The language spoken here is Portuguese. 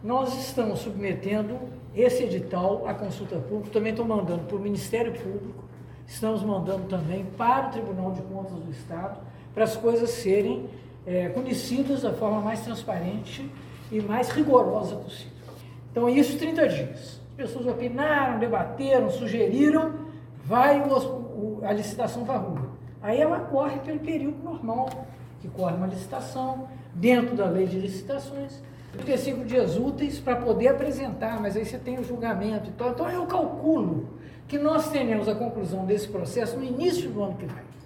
nós estamos submetendo esse edital à consulta pública, também estou mandando para o Ministério Público, estamos mandando também para o Tribunal de Contas do Estado, para as coisas serem conhecidas da forma mais transparente e mais rigorosa possível. Então, isso 30 dias. As pessoas opinaram, debateram, sugeriram, a licitação para a rua. Aí ela corre pelo período normal, que corre uma licitação, dentro da lei de licitações, 35 dias úteis para poder apresentar, mas aí você tem o julgamento e tal. Então, eu calculo que nós tenhamos a conclusão desse processo no início do ano que vem.